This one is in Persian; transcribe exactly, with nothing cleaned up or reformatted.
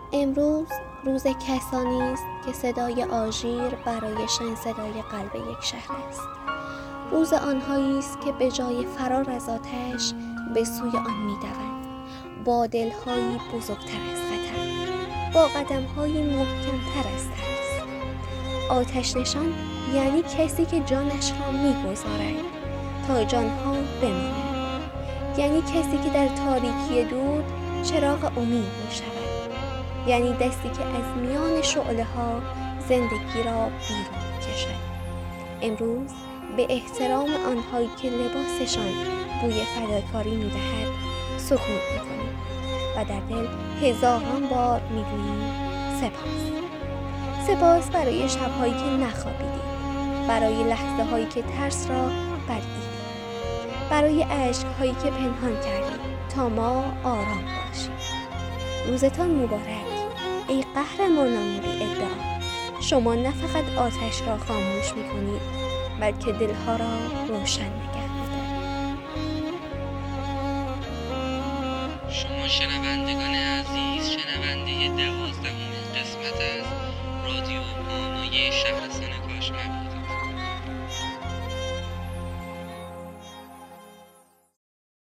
امروز روز کسانی است که صدای آژیر برایشان صدای قلب یک شهر است. روز آنهایی است که به جای فرار از آتش به سوی آن می‌دوند، با دل‌هایی بزرگتر از خطر، با قدم‌هایی محکم‌تر از ترس. آتش نشان یعنی کسی که جانش را می‌گذارد تا جان‌ها بمانند، یعنی کسی که در تاریکی دود چراغ امید می‌شود، یعنی دستی که از میان شعله‌ها زندگی را بیرون می‌کشد. امروز به احترام آنهایی که لباسشان بوی فداکاری می‌دهد سکوت می‌کنیم و در دل هزاران بار می‌گوییم سپاس. سپاس برای شب‌هایی که نخوابیدیم، برای لحظه‌هایی که ترس را بلعیدیم، برای اشک‌هایی که پنهان کردیم تا ما آرام باشیم. روزتان مبارک ای قهرمانان بی ادعا. شما نه فقط آتش را خاموش می‌کنید بلکه دلها را روشن نگه می‌دارید. شما شنوندگان عزیز، شنونده دوازدهمین قسمت از رادیو پانوی شهرستان کاشمه بود.